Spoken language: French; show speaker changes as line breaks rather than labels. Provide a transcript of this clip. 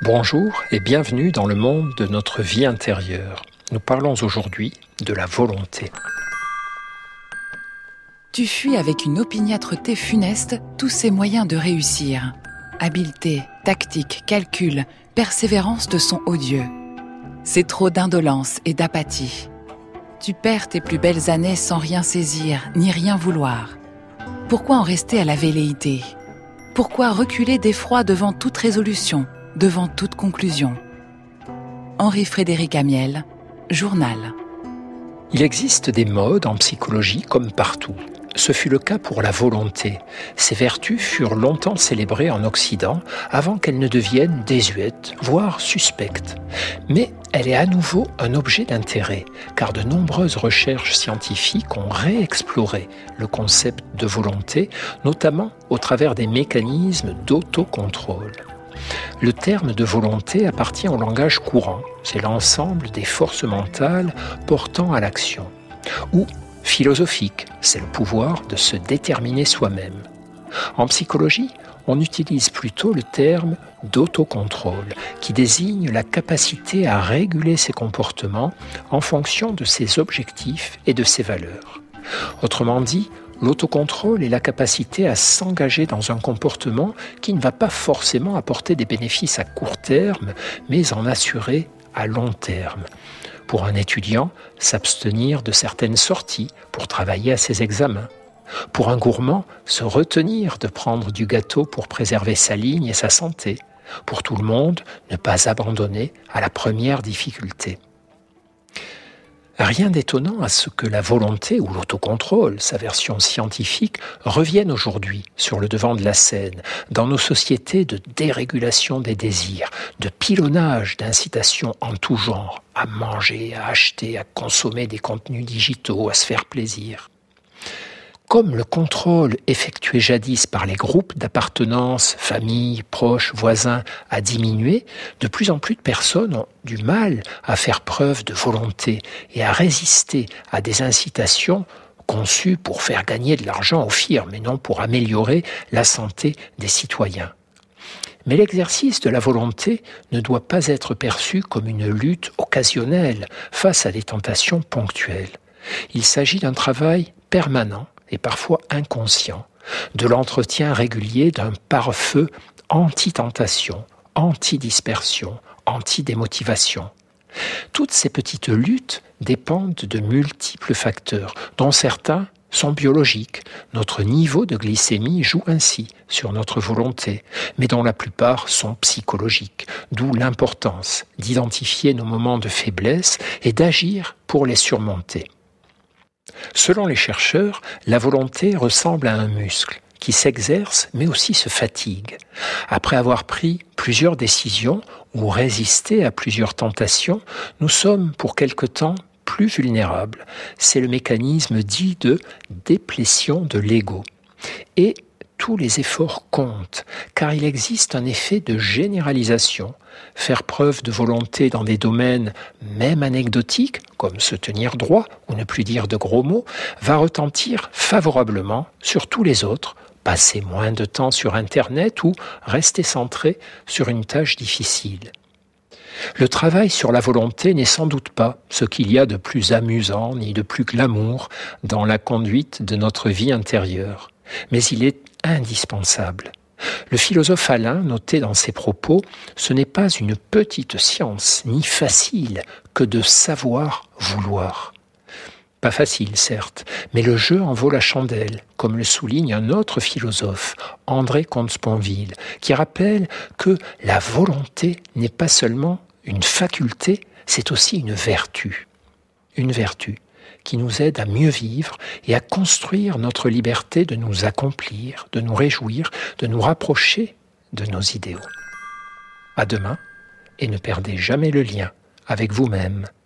Bonjour et bienvenue dans le monde de notre vie intérieure. Nous parlons aujourd'hui de la volonté.
Tu fuis avec une opiniâtreté funeste tous ces moyens de réussir. Habileté, tactique, calcul, persévérance te sont odieux. C'est trop d'indolence et d'apathie. Tu perds tes plus belles années sans rien saisir, ni rien vouloir. Pourquoi en rester à la velléité ? Pourquoi reculer d'effroi devant toute résolution, devant toute conclusion ? Henri-Frédéric Amiel, Journal.
Il existe des modes en psychologie comme partout. Ce fut le cas pour la volonté. Ses vertus furent longtemps célébrées en Occident avant qu'elles ne deviennent désuètes, voire suspectes. Mais elle est à nouveau un objet d'intérêt, car de nombreuses recherches scientifiques ont réexploré le concept de volonté, notamment au travers des mécanismes d'autocontrôle. Le terme de volonté appartient au langage courant, c'est l'ensemble des forces mentales portant à l'action. Ou philosophique, c'est le pouvoir de se déterminer soi-même. En psychologie, on utilise plutôt le terme d'autocontrôle, qui désigne la capacité à réguler ses comportements en fonction de ses objectifs et de ses valeurs. Autrement dit, l'autocontrôle est la capacité à s'engager dans un comportement qui ne va pas forcément apporter des bénéfices à court terme, mais en assurer à long terme. Pour un étudiant, s'abstenir de certaines sorties pour travailler à ses examens. Pour un gourmand, se retenir de prendre du gâteau pour préserver sa ligne et sa santé. Pour tout le monde, ne pas abandonner à la première difficulté. Rien d'étonnant à ce que la volonté ou l'autocontrôle, sa version scientifique, revienne aujourd'hui sur le devant de la scène, dans nos sociétés de dérégulation des désirs, de pilonnage d'incitations en tout genre, à manger, à acheter, à consommer des contenus digitaux, à se faire plaisir. Comme le contrôle effectué jadis par les groupes d'appartenance, familles, proches, voisins, a diminué, de plus en plus de personnes ont du mal à faire preuve de volonté et à résister à des incitations conçues pour faire gagner de l'argent aux firmes et non pour améliorer la santé des citoyens. Mais l'exercice de la volonté ne doit pas être perçu comme une lutte occasionnelle face à des tentations ponctuelles. Il s'agit d'un travail permanent et parfois inconscient, de l'entretien régulier d'un pare-feu anti-tentation, anti-dispersion, anti-démotivation. Toutes ces petites luttes dépendent de multiples facteurs, dont certains sont biologiques. Notre niveau de glycémie joue ainsi sur notre volonté, mais dont la plupart sont psychologiques, d'où l'importance d'identifier nos moments de faiblesse et d'agir pour les surmonter. Selon les chercheurs, la volonté ressemble à un muscle qui s'exerce mais aussi se fatigue. Après avoir pris plusieurs décisions ou résisté à plusieurs tentations, nous sommes pour quelque temps plus vulnérables. C'est le mécanisme dit de déplétion de l'ego. Et tous les efforts comptent, car il existe un effet de généralisation. Faire preuve de volonté dans des domaines même anecdotiques, comme se tenir droit ou ne plus dire de gros mots, va retentir favorablement sur tous les autres, passer moins de temps sur Internet ou rester centré sur une tâche difficile. Le travail sur la volonté n'est sans doute pas ce qu'il y a de plus amusant ni de plus glamour dans la conduite de notre vie intérieure, mais il est indispensable. Le philosophe Alain notait dans ses propos « Ce n'est pas une petite science, ni facile, que de savoir vouloir ». Pas facile, certes, mais le jeu en vaut la chandelle, comme le souligne un autre philosophe, André Comte-Sponville, qui rappelle que la volonté n'est pas seulement une faculté, c'est aussi une vertu. Une vertu qui nous aide à mieux vivre et à construire notre liberté de nous accomplir, de nous réjouir, de nous rapprocher de nos idéaux. À demain, et ne perdez jamais le lien avec vous-même.